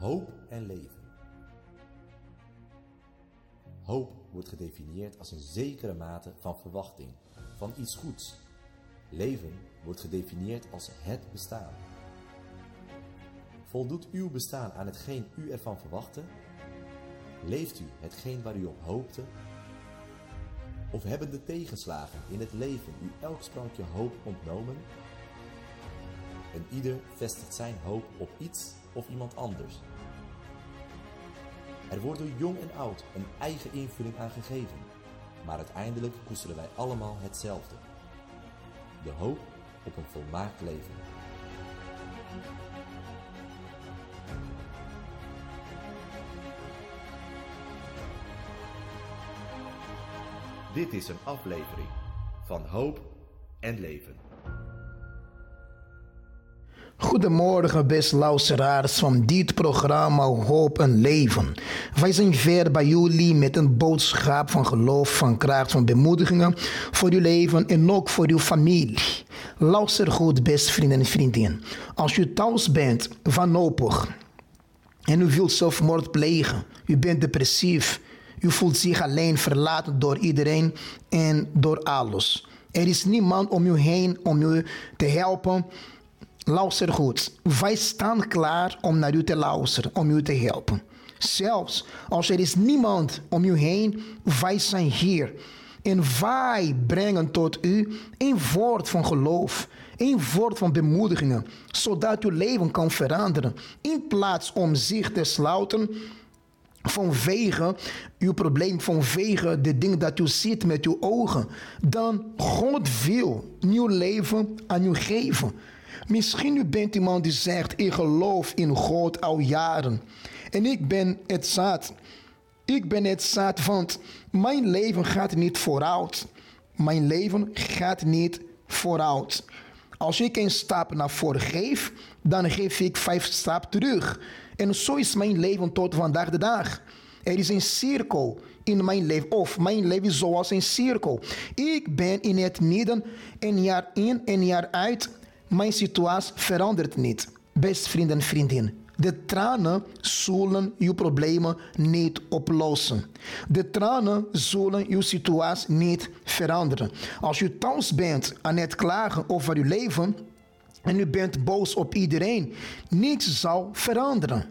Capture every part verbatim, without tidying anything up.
Hoop en leven. Hoop wordt gedefinieerd als een zekere mate van verwachting, van iets goeds. Leven wordt gedefinieerd als het bestaan. Voldoet uw bestaan aan hetgeen u ervan verwachtte? Leeft u hetgeen waar u op hoopte? Of hebben de tegenslagen in het leven u elk sprankje hoop ontnomen? En ieder vestigt zijn hoop op iets of iemand anders. Er wordt door jong en oud een eigen invulling aan gegeven, maar uiteindelijk koesteren wij allemaal hetzelfde: de hoop op een volmaakt leven. Dit is een aflevering van Hoop en Leven. Goedemorgen, beste luisteraars van dit programma Hoop en Leven. Wij zijn weer bij jullie met een boodschap van geloof, van kracht, van bemoedigingen voor uw leven en ook voor uw familie. Luister goed, beste vrienden en vriendinnen. Als u thuis bent, wanhopig en u wilt zelfmoord plegen, u bent depressief, u voelt zich alleen, verlaten door iedereen en door alles. Er is niemand om u heen om u te helpen. Luister goed. Wij staan klaar om naar u te luisteren, om u te helpen. Zelfs als er is niemand om u heen, wij zijn hier. En wij brengen tot u een woord van geloof, een woord van bemoedigingen, zodat uw leven kan veranderen. In plaats om zich te sluiten vanwege uw probleem, vanwege de dingen dat u ziet met uw ogen, dan God wil nieuw leven aan u geven. Misschien u bent iemand die zegt, ik geloof in God al jaren en ik ben het zat. Ik ben het zat, want mijn leven gaat niet vooruit. Mijn leven gaat niet vooruit. Als ik een stap naar voren geef, dan geef ik vijf stappen terug. En zo is mijn leven tot vandaag de dag. Er is een cirkel in mijn leven, of mijn leven is zoals een cirkel. Ik ben in het midden, een jaar in en jaar uit. Mijn situatie verandert niet. Beste vrienden en vriendinnen. De tranen zullen uw problemen niet oplossen. De tranen zullen uw situatie niet veranderen. Als u thuis bent aan het klagen over uw leven en u bent boos op iedereen, niets zal veranderen.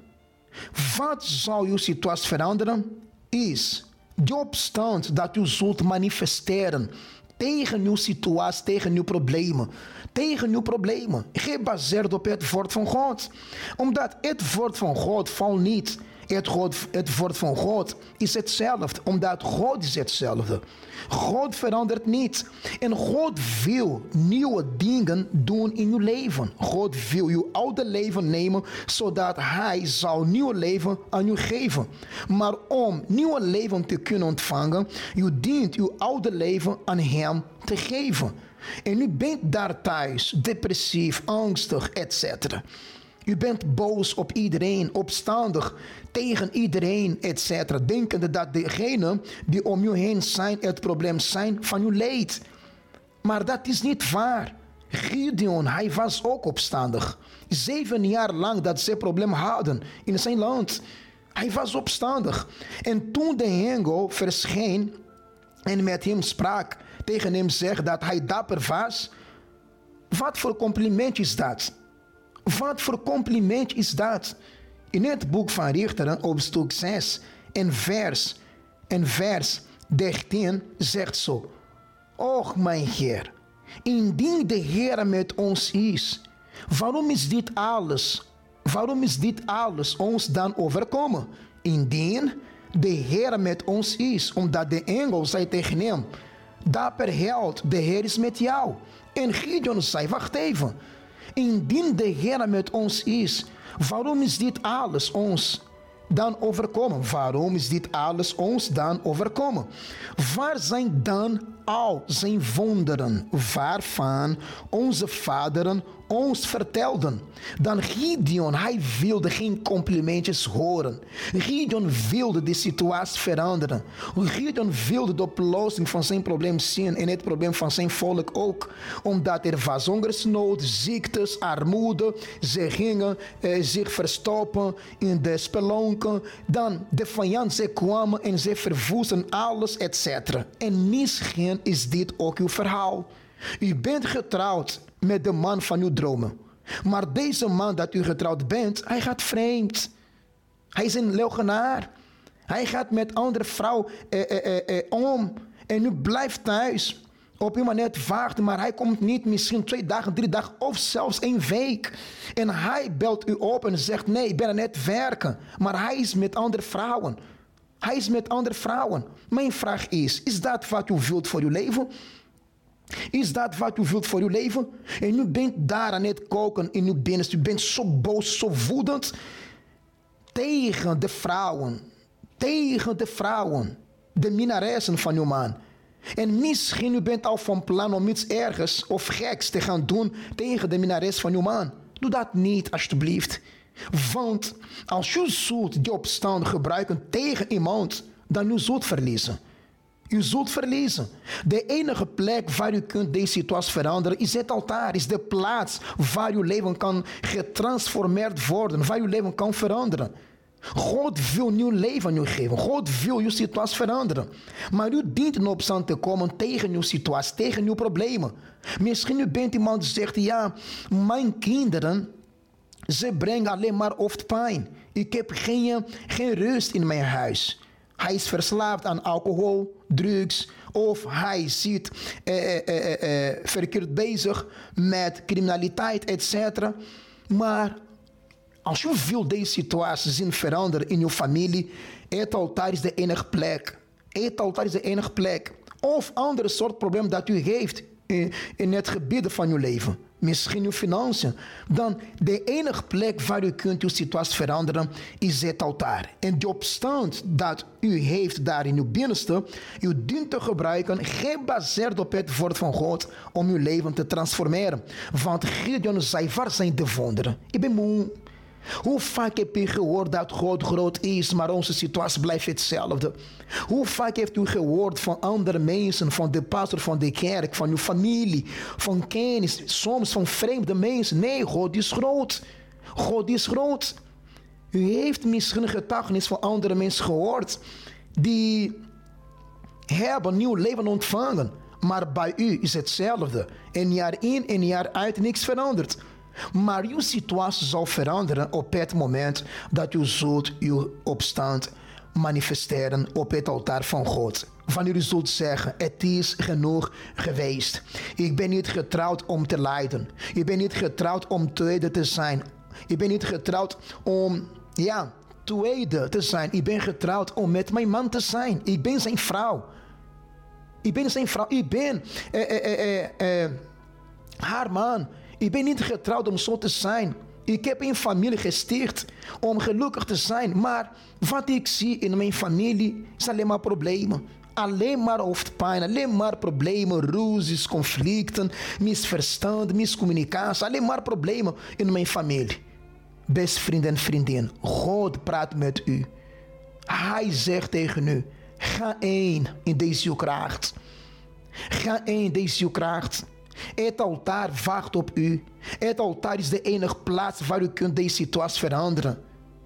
Wat zal uw situatie veranderen? Is de opstand dat u zult manifesteren tegen uw situatie, tegen uw problemen. Tegen uw problemen. Gebaseerd op het woord van God. Omdat het woord van God valt niet. Het, God, het woord van God is hetzelfde. Omdat God is hetzelfde. God verandert niet. En God wil nieuwe dingen doen in uw leven. God wil uw oude leven nemen, zodat Hij zal nieuw leven aan u geven. Maar om nieuw leven te kunnen ontvangen, u dient uw oude leven aan Hem te geven. En u bent daar thuis, depressief, angstig, et cetera. U bent boos op iedereen, opstandig tegen iedereen, et cetera. Denkende dat degenen die om u heen zijn het probleem zijn van uw leed. Maar dat is niet waar. Gideon, hij was ook opstandig. Zeven jaar lang dat ze probleem hadden in zijn land. Hij was opstandig. En toen de engel verscheen en met hem sprak, tegen hem zegt dat hij dapper was. Wat voor compliment is dat? Wat voor compliment is dat? In het boek van Richteren op stuk zes en vers, en vers dertien zegt zo: Och mijn Heer, indien de Heer met ons is, waarom is dit alles? Waarom is dit alles ons dan overkomen? Indien de Heer met ons is, omdat de engel zei tegen hem: Dapper held, de Heer is met jou. En Gideon zei, wacht even. Indien de Heer met ons is, waarom is dit alles ons dan overkomen? Waarom is dit alles ons dan overkomen? Waar zijn dan al zijn wonderen, waarvan onze vaderen ons vertelden. Dan Gideon, hij wilde geen complimentjes horen. Gideon wilde de situatie veranderen. Gideon wilde de oplossing van zijn probleem zien en het probleem van zijn volk ook. Omdat er was hongersnood, ziektes, armoede. Ze gingen eh, zich verstoppen in de spelonken. Dan de vijand, ze kwamen en ze verwoesten alles, et cetera. En misschien is dit ook uw verhaal. U bent getrouwd met de man van uw dromen. Maar deze man dat u getrouwd bent, hij gaat vreemd. Hij is een leugenaar. Hij gaat met andere vrouw eh, eh, eh, eh, om. En u blijft thuis. Op uw manier wachten, maar hij komt niet misschien twee dagen, drie dagen of zelfs één week. En hij belt u op en zegt, nee, ik ben aan het werken. Maar hij is met andere vrouwen. Hij is met andere vrouwen. Mijn vraag is, is dat wat u wilt voor uw leven? Is dat wat u wilt voor uw leven? En u bent daar aan het koken in uw binnenste. U bent zo boos, zo woedend. Tegen de vrouwen. Tegen de vrouwen. De minnaressen van uw man. En misschien u bent al van plan om iets ergers of geks te gaan doen tegen de minnares van uw man. Doe dat niet, alsjeblieft. Want als u zult die opstand gebruiken tegen iemand, dan u zult verliezen. U zult verliezen. De enige plek waar u kunt deze situatie veranderen is het altaar. Is de plaats waar uw leven kan getransformeerd worden. Waar uw leven kan veranderen. God wil nieuw leven aan u geven. God wil uw situatie veranderen. Maar u dient in opstand te komen tegen uw situatie, tegen uw problemen. Misschien u bent iemand die zegt, ja, mijn kinderen, ze brengen alleen maar hoofdpijn. Ik heb geen, geen rust in mijn huis. Hij is verslaafd aan alcohol, drugs, of hij zit eh, eh, eh, eh, verkeerd bezig met criminaliteit, et cetera. Maar als u wil deze situatie zien veranderen in uw familie, het altaar is de enige plek. Het altaar is de enige plek. Of andere soort probleem dat u heeft in, in het gebied van uw leven. Misschien uw financiën. Dan de enige plek waar u kunt uw situatie veranderen is het altaar. En de opstand dat u heeft daar in uw binnenste, u dient te gebruiken, gebaseerd op het woord van God, om uw leven te transformeren. Want Gideon zei, waar zijn de wonderen? Ik ben moe. Hoe vaak heb u gehoord dat God groot is, maar onze situatie blijft hetzelfde? Hoe vaak heeft u gehoord van andere mensen, van de pastor van de kerk, van uw familie, van kennis, soms van vreemde mensen? Nee, God is groot. God is groot. U heeft misschien getuigenis van andere mensen gehoord die hebben nieuw leven ontvangen, maar bij u is hetzelfde. En jaar in en jaar uit niks verandert. Maar uw situatie zal veranderen op het moment dat u zult uw opstand manifesteren op het altaar van God. Wanneer u zult zeggen, het is genoeg geweest. Ik ben niet getrouwd om te lijden. Ik ben niet getrouwd om tweede te zijn. Ik ben niet getrouwd om, ja, tweede te zijn. Ik ben getrouwd om met mijn man te zijn. Ik ben zijn vrouw. Ik ben zijn vrouw. Ik ben eh, eh, eh, eh, haar man. Ik ben niet getrouwd om zo te zijn. Ik heb een familie gesticht om gelukkig te zijn. Maar wat ik zie in mijn familie is alleen maar problemen. Alleen maar hoofdpijn, alleen maar problemen, ruzies, conflicten, misverstand, miscommunicatie. Alleen maar problemen in mijn familie. Best vriend en vriendin, God praat met u. Hij zegt tegen u, ga heen in deze uw kracht. Ga heen in deze uw kracht. Het altaar wacht op u. Het altaar is de enige plaats waar u kunt deze situatie veranderen.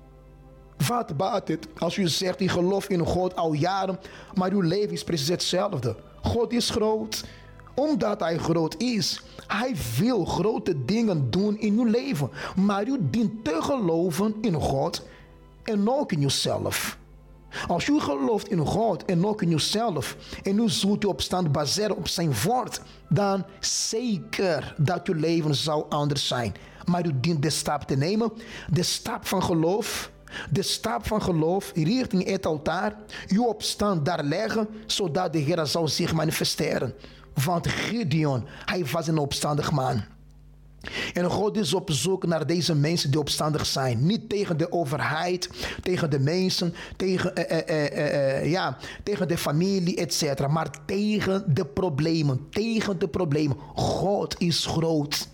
Wat baat het als u zegt, ik geloof in God al jaren, maar uw leven is precies hetzelfde. God is groot. Omdat hij groot is, hij wil grote dingen doen in uw leven. Maar u dient te geloven in God en ook in uzelf. Als u gelooft in God en ook in uzelf en u zult uw opstand baseren op zijn woord, dan zeker dat uw leven zal anders zijn. Maar u dient de stap te nemen, de stap van geloof, de stap van geloof richting het altaar, uw opstand daar leggen, zodat de Heer zal zich manifesteren. Want Gideon, hij was een opstandig man. En God is op zoek naar deze mensen die opstandig zijn. Niet tegen de overheid, tegen de mensen, tegen, uh, uh, uh, uh, ja, tegen de familie, et cetera. Maar tegen de problemen, tegen de problemen. God is groot.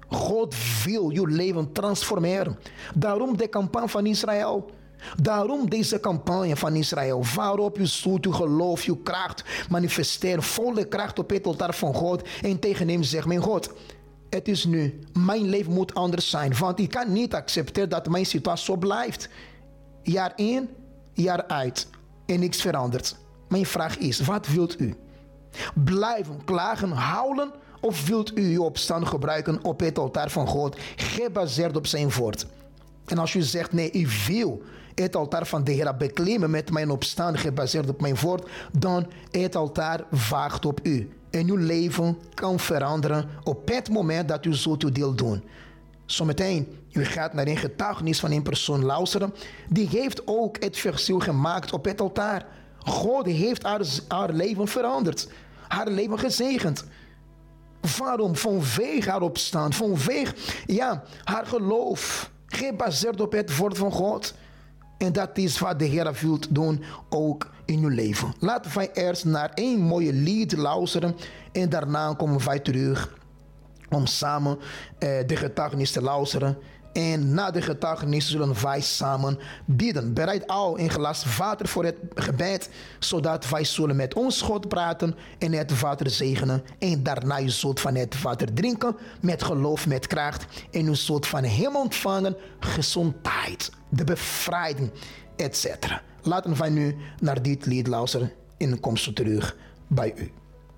God wil je leven transformeren. Daarom de campagne van Israël. Daarom deze campagne van Israël, waarop je zult je geloof, je kracht manifesteren, volle kracht op het altaar van God en tegen hem zegt, mijn God, het is nu, mijn leven moet anders zijn, want ik kan niet accepteren dat mijn situatie zo blijft. Jaar in, jaar uit en niks verandert. Mijn vraag is, wat wilt u? Blijven klagen, huilen of wilt u uw opstand gebruiken op het altaar van God, gebaseerd op zijn woord? En als u zegt, nee, ik wil het altaar van de Heer beklimmen met mijn opstand gebaseerd op mijn woord, dan het altaar wacht op u. En uw leven kan veranderen op het moment dat u zult uw deel doen. Zometeen, u gaat naar een getuigenis van een persoon luisteren, die heeft ook het verschil gemaakt op het altaar. God heeft haar, haar leven veranderd, haar leven gezegend. Waarom? Vanwege haar opstand, vanwege ja, haar geloof, gebaseerd op het woord van God. En dat is wat de Heer wil doen ook in uw leven. Laten wij eerst naar een mooie lied luisteren en daarna komen wij terug om samen eh, de getuigenis te luisteren. En na de getuigenis zullen wij samen bidden. Bereid al een glas water voor het gebed, zodat wij zullen met ons God praten en het water zegenen. En daarna u zult van het water drinken met geloof, met kracht. En u zult van hem ontvangen gezondheid, de bevrijding, et cetera. Laten wij nu naar dit lied luisteren en kom zo terug bij u.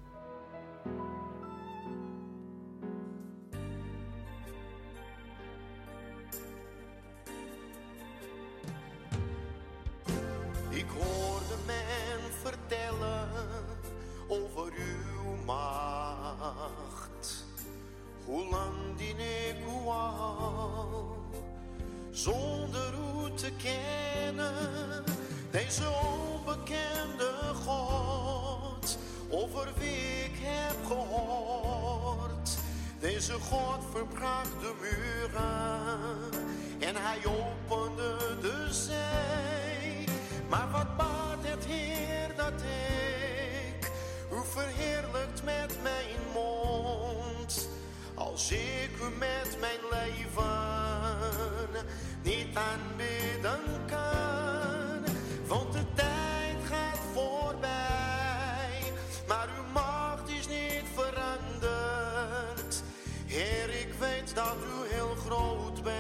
Ik hoorde men vertellen over uw macht. Hoe lang dien ik u al, zonder u te kennen. Deze onbekende God, over wie ik heb gehoord. Deze God verbrak de muren en hij opende de zee. Maar wat baat het Heer dat ik u verheerlijkt met mijn mond, als ik u met mijn leven niet aanbidden kan. Want de tijd gaat voorbij, maar uw macht is niet veranderd. Heer, ik weet dat u heel groot bent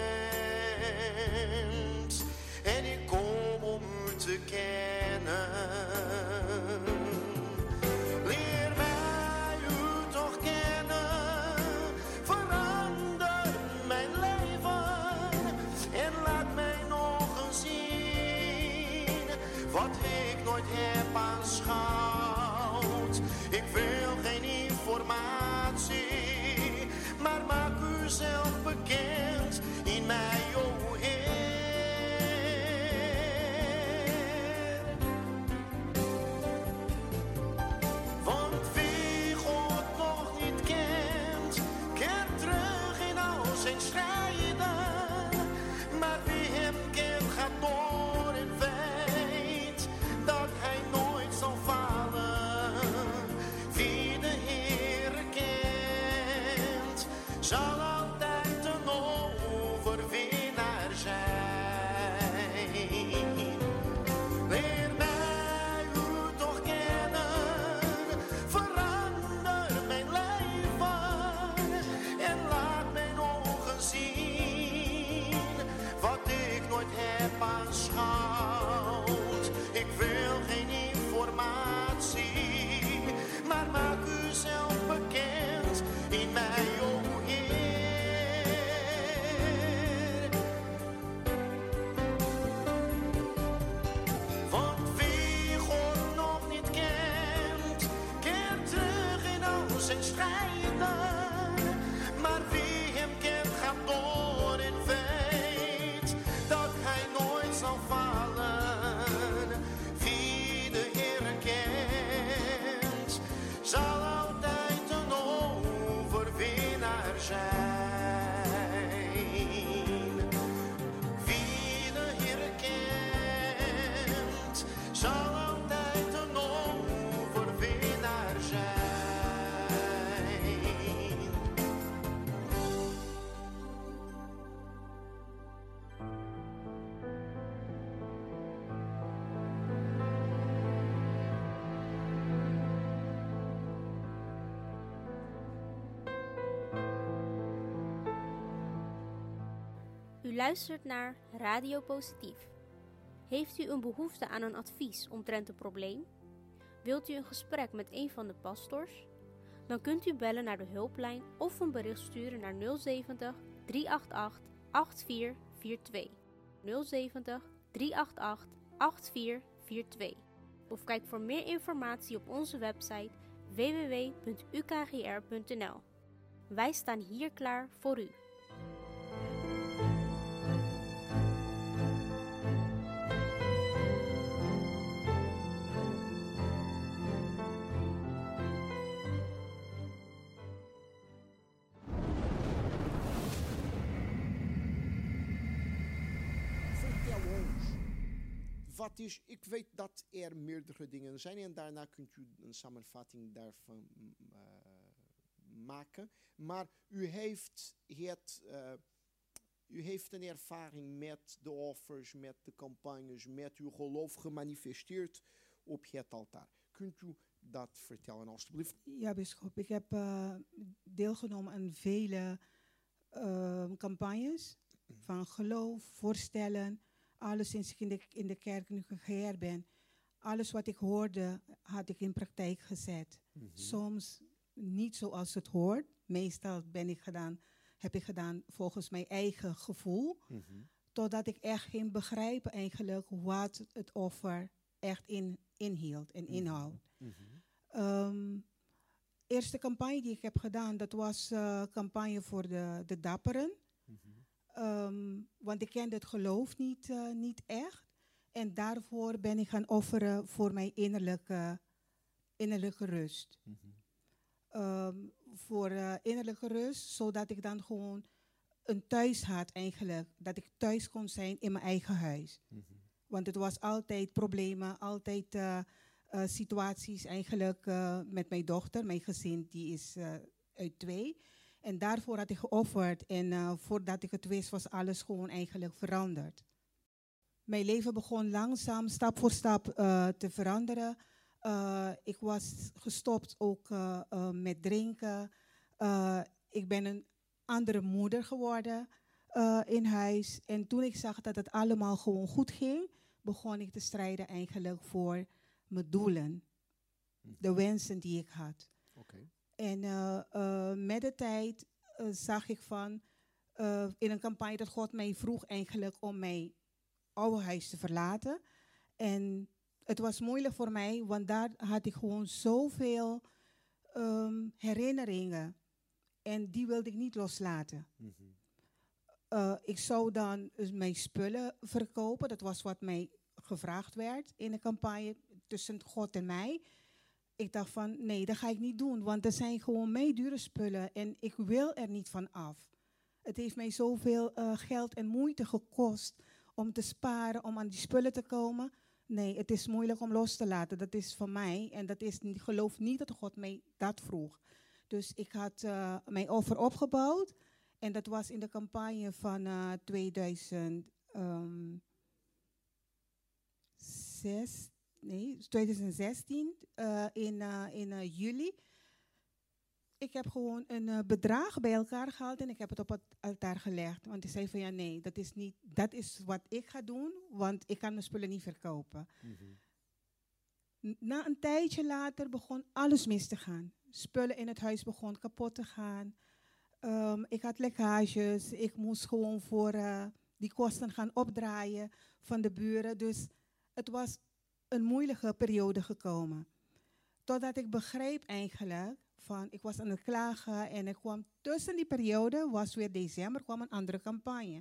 en ik kom om u te kennen. Leer mij u toch kennen, verander mijn leven en laat mij nog eens zien wat ik nooit heb aanschouwd. Ik wil geen informatie, maar maak u zelf bekend in mij, o Heer. Want wie God nog niet kent, keert terug in al zijn strijden. Maar wie hem kent, gaat door en weet dat hij nooit zal falen. Wie de Heere kent, zal altijd een overwinnaar zijn. Leer mij u toch kennen, verander mijn leven en laat mij nog eens zien wat ik nooit heb aanschouwd. Ik wil geen informatie, maar maak u zelf bekend in mij, o Heer. Want wie God nog niet kent, keert terug in al zijn strijden. Maar wie hem kent, gaat door en weet dat hij nooit zal falen. luistert naar Radio Positief. Heeft u een behoefte aan een advies omtrent een probleem? Wilt u een gesprek met een van de pastors? Dan kunt u bellen naar de hulplijn of een bericht sturen naar nul zeventig, drie acht acht, acht vier vier twee. nul zeventig, drie acht acht, acht vier vier twee. Of kijk voor meer informatie op onze website w w w punt u k g r punt n l. Wij staan hier klaar voor u. Vertel ons. Wat is, ik weet dat er meerdere dingen zijn en daarna kunt u een samenvatting daarvan uh, maken. Maar u heeft, het, uh, u heeft een ervaring met de offers, met de campagnes, met uw geloof gemanifesteerd op het altaar. Kunt u dat vertellen alstublieft? Ja, bisschop. Ik heb uh, deelgenomen aan vele uh, campagnes van geloof, voorstellen. Alles sinds ik in de, in de kerk nu geheerd ben. Alles wat ik hoorde, had ik in praktijk gezet. Mm-hmm. Soms niet zoals het hoort. Meestal ben ik gedaan, heb ik gedaan volgens mijn eigen gevoel. Mm-hmm. Totdat ik echt ging begrijpen eigenlijk wat het offer echt in, inhield en inhoudt. Mm-hmm. Um, eerste campagne die ik heb gedaan, dat was een uh, campagne voor de, de dapperen. Mm-hmm. Um, want ik kende het geloof niet, uh, niet echt. En daarvoor ben ik gaan offeren voor mijn innerlijke, innerlijke rust. Mm-hmm. Um, voor uh, innerlijke rust, zodat ik dan gewoon een thuis had eigenlijk. Dat ik thuis kon zijn in mijn eigen huis. Mm-hmm. Want het was altijd problemen, altijd uh, uh, situaties eigenlijk uh, met mijn dochter. Mijn gezin die is uh, uit twee. En daarvoor had ik geofferd en uh, voordat ik het wist was alles gewoon eigenlijk veranderd. Mijn leven begon langzaam, stap voor stap uh, te veranderen. Uh, ik was gestopt ook uh, uh, met drinken. Uh, ik ben een andere moeder geworden uh, in huis. En toen ik zag dat het allemaal gewoon goed ging, begon ik te strijden eigenlijk voor mijn doelen. De wensen die ik had. Okay. En uh, uh, met de tijd uh, zag ik van uh, in een campagne dat God mij vroeg eigenlijk om mijn oude huis te verlaten. En het was moeilijk voor mij, want daar had ik gewoon zoveel um, herinneringen. En die wilde ik niet loslaten. Mm-hmm. Uh, ik zou dan mijn spullen verkopen. Dat was wat mij gevraagd werd in de campagne tussen God en mij. Ik dacht van, nee, dat ga ik niet doen. Want er zijn gewoon mij dure spullen en ik wil er niet van af. Het heeft mij zoveel uh, geld en moeite gekost om te sparen, om aan die spullen te komen. Nee, het is moeilijk om los te laten. Dat is van mij. En dat is, ik geloof niet dat God mij dat vroeg. Dus ik had uh, mijn offer opgebouwd. En dat was in de campagne van uh, tweeduizend zes. Nee, twintig zestien uh, in, uh, in uh, juli. Ik heb gewoon een uh, bedrag bij elkaar gehaald en ik heb het op het altaar gelegd. Want ik zei van ja, nee, dat is, niet, dat is wat ik ga doen, want ik kan mijn spullen niet verkopen. Mm-hmm. Na een tijdje later begon alles mis te gaan. Spullen in het huis begonnen kapot te gaan. Um, ik had lekkages, ik moest gewoon voor uh, die kosten gaan opdraaien van de buren. Dus het was een moeilijke periode gekomen. Totdat ik begreep eigenlijk van, ik was aan het klagen en ik kwam tussen die periode, was weer december, kwam een andere campagne.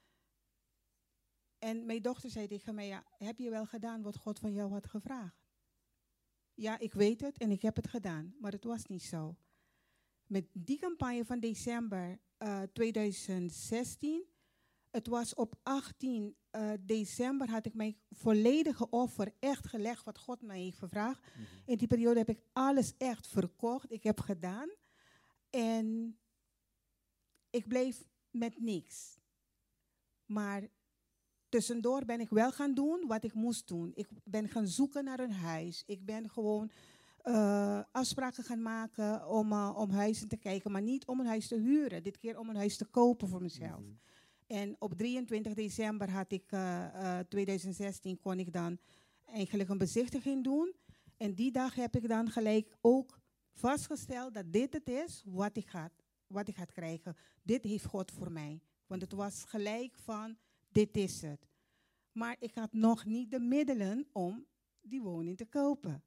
En mijn dochter zei tegen mij, ja, heb je wel gedaan wat God van jou had gevraagd? Ja, ik weet het en ik heb het gedaan, maar het was niet zo. Met die campagne van december uh, twintig zestien, het was op achttien uh, december had ik mijn volledige offer echt gelegd wat God mij heeft gevraagd. Mm-hmm. In die periode heb ik alles echt verkocht. Ik heb gedaan. En ik bleef met niks. Maar tussendoor ben ik wel gaan doen wat ik moest doen. Ik ben gaan zoeken naar een huis. Ik ben gewoon uh, afspraken gaan maken om, uh, om huizen te kijken. Maar niet om een huis te huren. Dit keer om een huis te kopen voor mezelf. Mm-hmm. En op drieëntwintig december had ik, uh, uh, tweeduizend zestien kon ik dan eigenlijk een bezichtiging doen. En die dag heb ik dan gelijk ook vastgesteld dat dit het is wat ik ga, wat ik ga krijgen. Dit heeft God voor mij. Want het was gelijk van, dit is het. Maar ik had nog niet de middelen om die woning te kopen.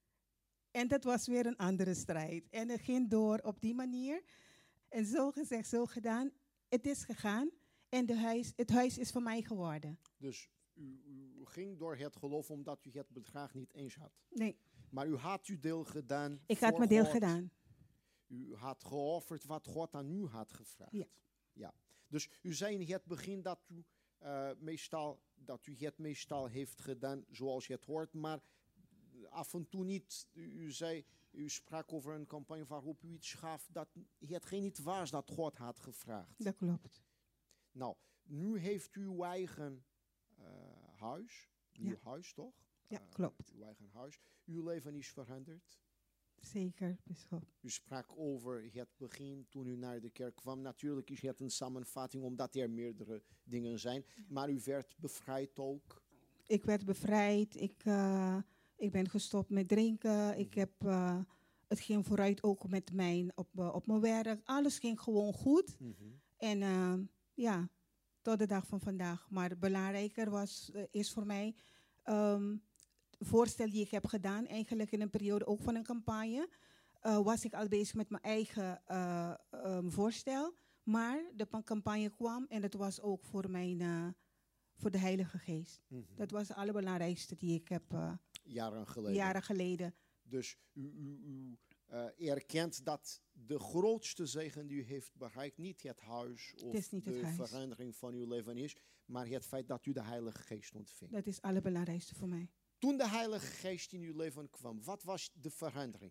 En dat was weer een andere strijd. En het ging door op die manier. En zo gezegd, zo gedaan. Het is gegaan. En de huis, het huis is van mij geworden. Dus u, u ging door het geloof omdat u het bedrag niet eens had. Nee. Maar u had uw deel gedaan. Ik had voor mijn deel God. gedaan. U had geofferd wat God aan u had gevraagd. Ja. Ja. Dus u zei in het begin dat u, uh, meestal, dat u het meestal heeft gedaan zoals je het hoort. Maar af en toe niet. U, u zei, u sprak over een campagne waarop u iets gaf dat hetgeen niet was dat God had gevraagd. Dat klopt. Nou, nu heeft u uw eigen uh, huis. Uw Ja. huis, toch? Ja, Uh, klopt. Uw eigen huis. Uw leven is veranderd. Zeker, bisschop. U sprak over het begin toen u naar de kerk kwam. Natuurlijk is het een samenvatting omdat er meerdere dingen zijn. Maar u werd bevrijd ook. Ik werd bevrijd. Ik, uh, ik ben gestopt met drinken. Ik heb, uh, het ging vooruit ook met mijn, op, uh, op mijn werk. Alles ging gewoon goed. Mm-hmm. En uh, ja, tot de dag van vandaag. Maar belangrijker was, uh, is voor mij um, het voorstel die ik heb gedaan. Eigenlijk in een periode ook van een campagne. Uh, was ik al bezig met mijn eigen uh, um, voorstel. Maar de pa- campagne kwam en het was ook voor, mijn, uh, voor de Heilige Geest. Mm-hmm. Dat was het allerbelangrijkste die ik heb uh, Jaren geleden. jaren geleden. Dus u, u, u uh, erkent dat de grootste zegen die u heeft bereikt niet het huis of Het is niet de het huis. verandering van uw leven is, maar het feit dat u de Heilige Geest ontving. Dat is het allerbelangrijkste voor mij. Toen de Heilige Geest in uw leven kwam, wat was de verandering?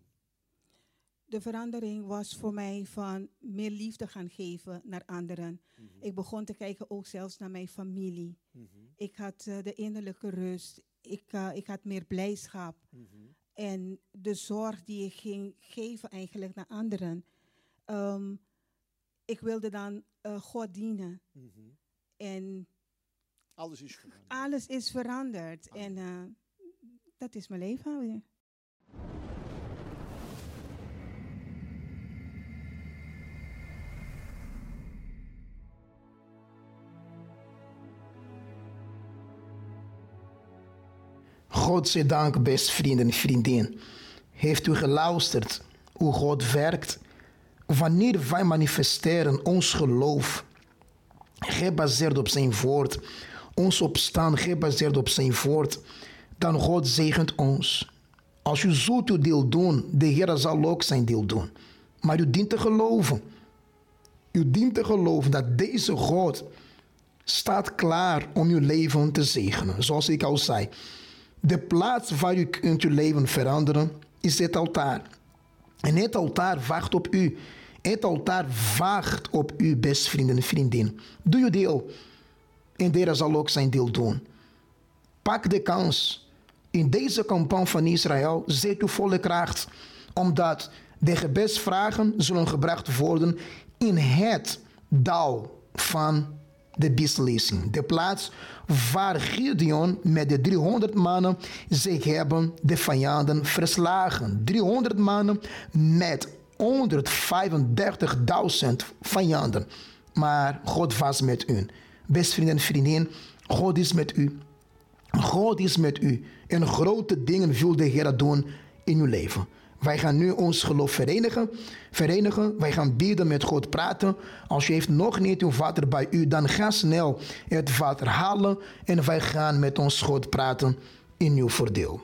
De verandering was voor mij van meer liefde gaan geven naar anderen. Mm-hmm. Ik begon te kijken ook zelfs naar mijn familie. Mm-hmm. Ik had uh, de innerlijke rust. Ik, uh, ik had meer blijdschap. Mm-hmm. En de zorg die ik ging geven eigenlijk naar anderen. Um, ik wilde dan uh, God dienen. Mm-hmm. En Alles is veranderd. alles is veranderd. Amen. En uh, dat is mijn leven weer. Godzijdank, best vrienden en vriendin. Heeft u geluisterd hoe God werkt? Wanneer wij manifesteren ons geloof, gebaseerd op zijn woord, ons opstaan gebaseerd op zijn woord, dan God zegent ons. Als u zult uw deel doen, de Heer zal ook zijn deel doen. Maar u dient te geloven. U dient te geloven dat deze God staat klaar om uw leven te zegenen. Zoals ik al zei. De plaats waar u kunt uw leven veranderen is het altaar. En het altaar wacht op u. Het altaar wacht op u, best vrienden en vriendin. Doe uw deel. En de Heer zal ook zijn deel doen. Pak de kans. In deze campagne van Israël zet uw volle kracht. Omdat de gebedsvragen zullen gebracht worden in het dal van de beslissing. De plaats waar Gideon met de driehonderd mannen zich hebben de vijanden verslagen. driehonderd mannen met honderdvijfendertigduizend vijanden. Maar God was met u. Best vrienden en vriendin, God is met u. God is met u. En grote dingen wil de Heer doen in uw leven. Wij gaan nu ons geloof verenigen. verenigen. Wij gaan bidden met God praten. Als u heeft nog niet uw water bij u, dan ga snel het water halen. En wij gaan met ons God praten in uw voordeel.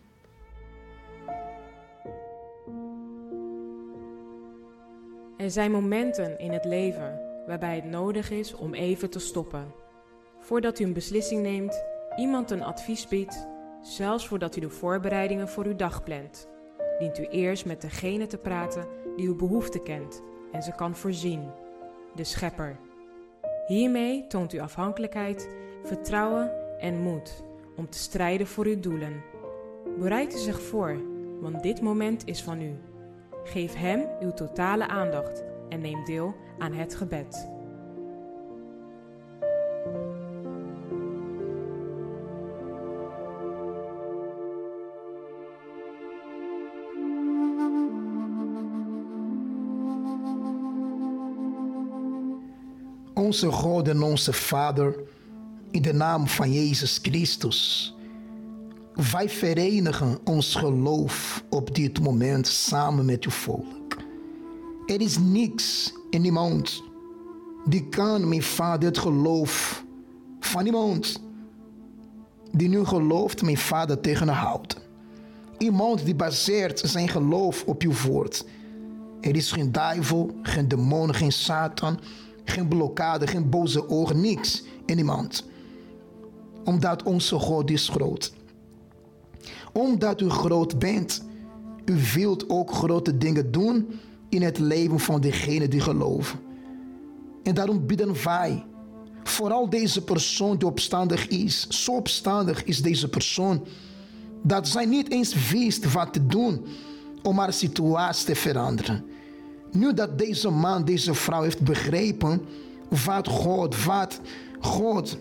Er zijn momenten in het leven waarbij het nodig is om even te stoppen. Voordat u een beslissing neemt, iemand een advies biedt, zelfs voordat u de voorbereidingen voor uw dag plant, dient u eerst met degene te praten die uw behoefte kent en ze kan voorzien, de Schepper. Hiermee toont u afhankelijkheid, vertrouwen en moed om te strijden voor uw doelen. Bereid u zich voor, want dit moment is van u. Geef hem uw totale aandacht en neem deel aan het gebed. Onze God en onze Vader, in de naam van Jezus Christus, wij verenigen ons geloof op dit moment samen met uw volk. Er is niks en niemand die kan, mijn Vader, het geloof van iemand die nu gelooft, mijn Vader, tegenhouden. Iemand die baseert zijn geloof op uw woord. Er is geen duivel, geen demon, geen Satan, geen blokkade, geen boze ogen, niks en niemand. Omdat onze God is groot. Omdat u groot bent, u wilt ook grote dingen doen in het leven van degenen die geloven. En daarom bidden wij, vooral deze persoon die opstandig is, zo opstandig is deze persoon, dat zij niet eens wist wat te doen om haar situatie te veranderen. Nu dat deze man, deze vrouw heeft begrepen wat God, wat God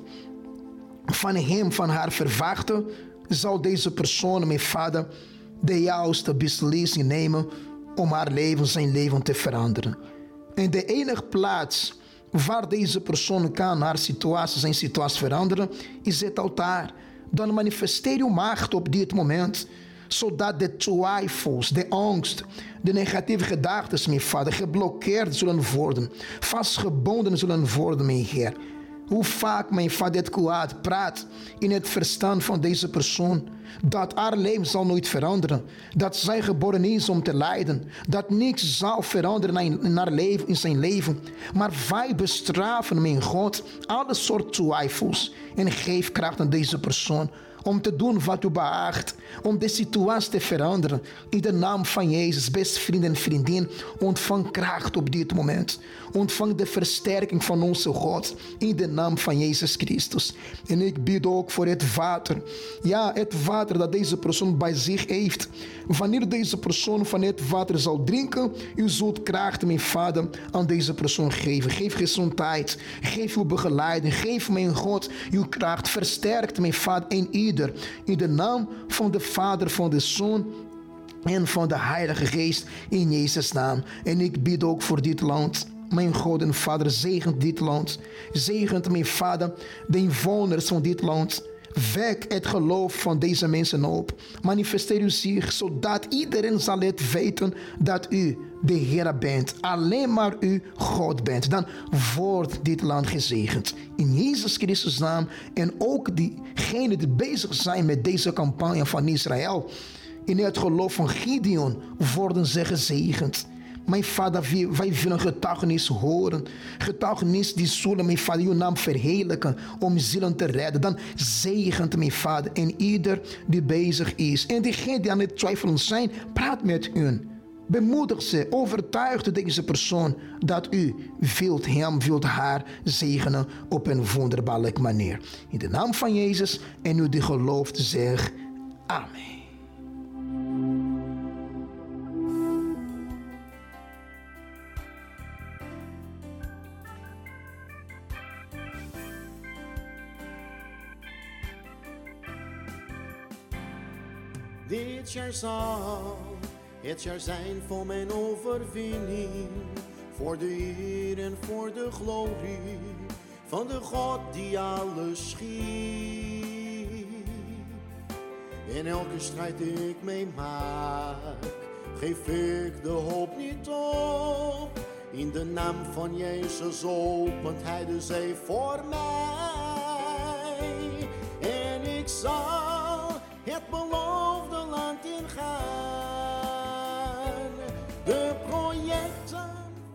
van hem, van haar verwachtte, zal deze persoon, mijn Vader, de juiste beslissing nemen om haar leven, zijn leven te veranderen. En de enige plaats waar deze persoon kan haar situatie, zijn situatie veranderen, is het altaar. Dan manifesteer uw macht op dit moment, zodat de twijfels, de angst, de negatieve gedachten, mijn Vader, geblokkeerd zullen worden, vastgebonden zullen worden, mijn Heer. Hoe vaak, mijn Vader, het kwaad praat in het verstand van deze persoon, dat haar leven zal nooit veranderen, dat zij geboren is om te lijden, dat niks zal veranderen in haar leven, in zijn leven. Maar wij bestraffen, mijn God, alle soort twijfels en geef kracht aan deze persoon om te doen wat u behaagt, om de situatie te veranderen. In de naam van Jezus, beste vrienden en vriendin, ontvang kracht op dit moment. Ontvang de versterking van onze God, in de naam van Jezus Christus. En ik bid ook voor het water. Ja, het water dat deze persoon bij zich heeft. Wanneer deze persoon van het water zal drinken, u zult kracht, mijn Vader, aan deze persoon geven. Geef gezondheid, geef uw begeleiding, geef, mijn God, uw kracht. Versterkt, mijn Vader, en ieder. In de naam van de Vader, van de Zoon en van de Heilige Geest, in Jezus' naam. En ik bid ook voor dit land. Mijn God en Vader, zegent dit land. Zegent, mijn Vader, de inwoners van dit land. Wek het geloof van deze mensen op. Manifesteer u zich, zodat iedereen zal het weten dat u de Heer bent. Alleen maar u God bent. Dan wordt dit land gezegend. In Jezus Christus' naam. En ook diegenen die bezig zijn met deze campagne van Israël, in het geloof van Gideon, worden ze gezegend. Mijn Vader, wij willen getuigenis horen. Getuigenis die zullen, mijn Vader, uw naam verheerlijken om zielen te redden. Dan zegent, mijn Vader, en ieder die bezig is. En diegenen die aan het twijfelen zijn, praat met hun. Bemoedig ze, overtuigt deze persoon dat u wilt hem, wilt haar zegenen op een wonderbaarlijke manier. In de naam van Jezus en u die gelooft, zeg amen. Dit jaar zal het jaar zijn voor mijn overwinning, voor de eer en voor de glorie van de God die alles schiep. In elke strijd die ik meemaak, geef ik de hoop niet op. In de naam van Jezus opent Hij de zee voor mij. En ik zal het beloofde land ingaan. De projecten.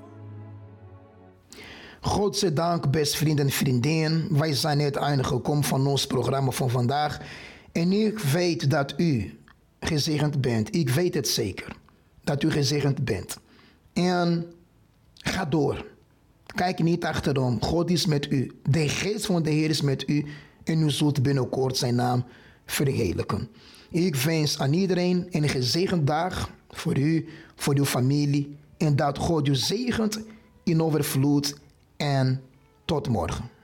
Godzijdank, beste vrienden en vriendinnen. Wij zijn net einde gekomen van ons programma van vandaag. En ik weet dat u gezegend bent. Ik weet het zeker. Dat u gezegend bent. En ga door. Kijk niet achterom. God is met u. De geest van de Heer is met u. En u zult binnenkort zijn naam verheerlijken. Ik wens aan iedereen een gezegend dag voor u, voor uw familie. En dat God u zegent in overvloed. En tot morgen.